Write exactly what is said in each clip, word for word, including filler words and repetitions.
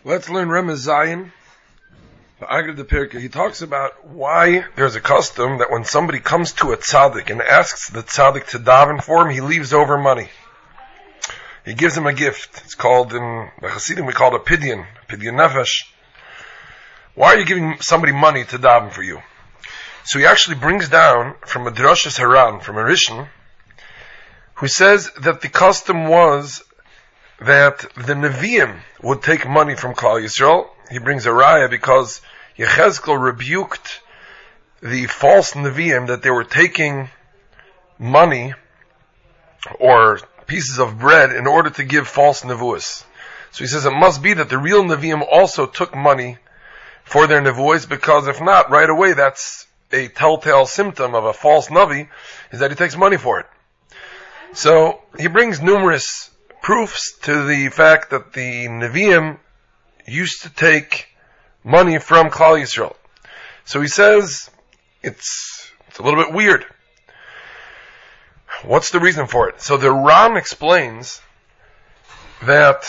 Let's learn Remez Zayin. He talks about why there's a custom that when somebody comes to a tzaddik and asks the tzaddik to daven for him, he leaves over money. He gives him a gift. It's called, in the Hasidim, we call it a pidyon, pidyon nefesh. Why are you giving somebody money to daven for you? So he actually brings down from a Drashas Haran, from a Rishon, who says that the custom was that the Nevi'im would take money from Klal Yisrael. He brings a raya because Yechezkel rebuked the false Nevi'im that they were taking money or pieces of bread in order to give false nevuos. So he says it must be that the real Nevi'im also took money for their nevuos, because if not, right away that's a telltale symptom of a false Navi, is that he takes money for it. So he brings numerous proofs to the fact that the Nevi'im used to take money from Klal Yisrael. So he says it's, it's a little bit weird. What's the reason for it? So the Ran explains that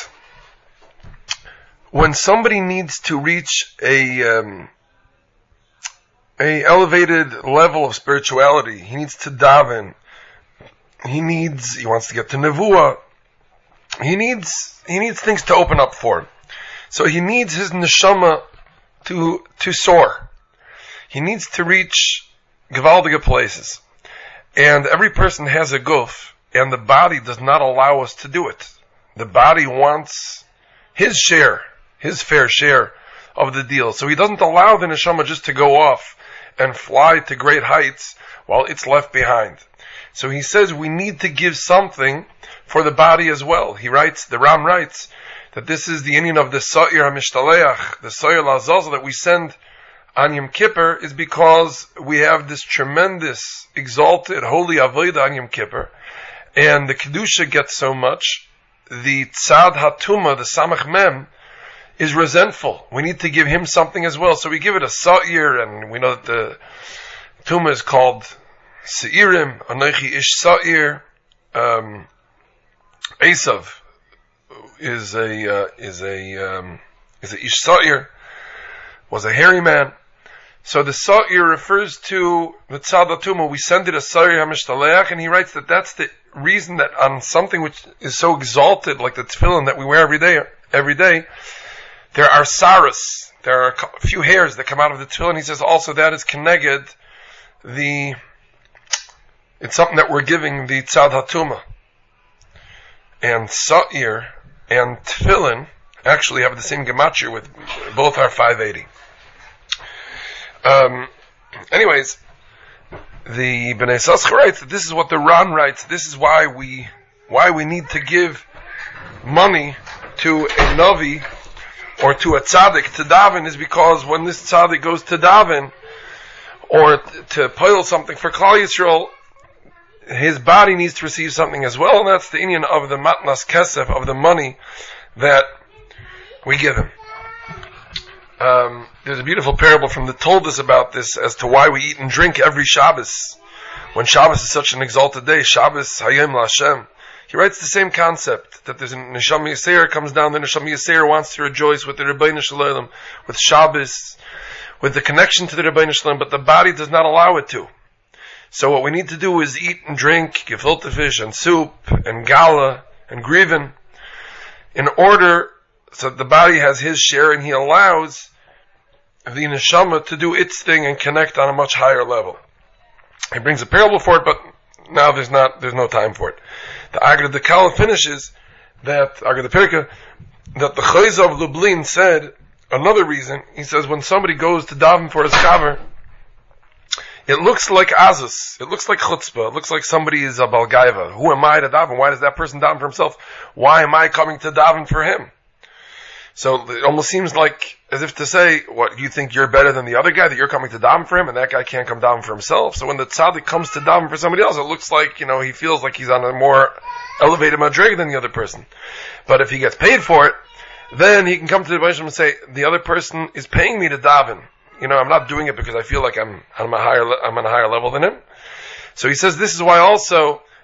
when somebody needs to reach a um, a elevated level of spirituality, he needs to daven. He needs, he wants to get to nevuah. He needs, he needs things to open up for him. So he needs his neshama to, to soar. He needs to reach gewaldige places. And every person has a guf, and the body does not allow us to do it. The body wants his share, his fair share of the deal. So he doesn't allow the neshama just to go off and fly to great heights while it's left behind. So he says we need to give something for the body as well. He writes, the Ram writes, that this is the inyan of the Sa'ir HaMishtaleach, the Sa'ir L'Azazel that we send on Yom Kippur, is because we have this tremendous, exalted, holy Avodah on Yom Kippur, and the Kedusha gets so much, the Tzad HaTuma, the Samach Mem, is resentful. We need to give him something as well. So we give it a Sa'ir, and we know that the Tuma is called Se'irim, Anochi Ish Sa'ir, um, Esav is a, uh, is a, um, is a Ish Sa'ir, was a hairy man. So the Sa'ir refers to the Tzad HaTuma. We send it a Sa'ir HaMishtaleach, and he writes that that's the reason that on something which is so exalted, like the tefillin that we wear every day, every day, there are saras, there are a few hairs that come out of the tefillin. He says also that is connected, the, it's something that we're giving the Tzad HaTuma. And Sa'ir and tefillin actually have the same gematria, with both are five eighty. Um, anyways, the Bnei Yissaschar writes that this is what the Ran writes. This is why we, why we need to give money to a Navi or to a tzaddik to daven, is because when this tzaddik goes to daven or to poil something for Klal Yisrael, his body needs to receive something as well, and that's the inyan of the matnas kesef, of the money that we give him. Um, there's a beautiful parable from the Toldos about this as to why we eat and drink every Shabbos. When Shabbos is such an exalted day, Shabbos Hayom LaHashem. He writes the same concept, that there's a Neshama Yisrael comes down, the Neshama Yisrael wants to rejoice with the Rebbeinu Shalom, with Shabbos, with the connection to the Rebbeinu Shalom, but the body does not allow it to. So what we need to do is eat and drink gefilte fish and soup and gala and griven in order so that the body has his share, and he allows the neshama to do its thing and connect on a much higher level. He brings a parable for it, but now there's not, there's no time for it. The Agra de Kala finishes that, Agra de Pirka, that the Chayza of Lublin said another reason. He says when somebody goes to daven for his chaver, it looks like azus. It looks like chutzpah. It looks like somebody is a balgaiva. Who am I to daven? Why does that person daven for himself? Why am I coming to daven for him? So it almost seems like as if to say, what, you think you're better than the other guy, that you're coming to daven for him, and that guy can't come daven for himself. So when the tzaddik comes to daven for somebody else, it looks like, you know, he feels like he's on a more elevated madrig than the other person. But if he gets paid for it, then he can come to the Rebbeinu and say, the other person is paying me to daven. You know, I'm not doing it because I feel like I'm, I'm a higher, I'm on a higher level than him. So he says this is why also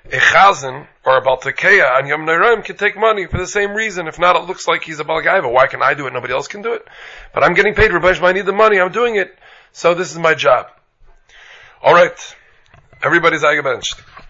A chazan or a baltakeya on Yom Noraim can take money for the same reason. If not, it looks like he's a balgaiva. Why can I do it? Nobody else can do it. But I'm getting paid. Rabbi Shmuel, I need the money. I'm doing it. So this is my job. All right. Everybody's eigenbenched.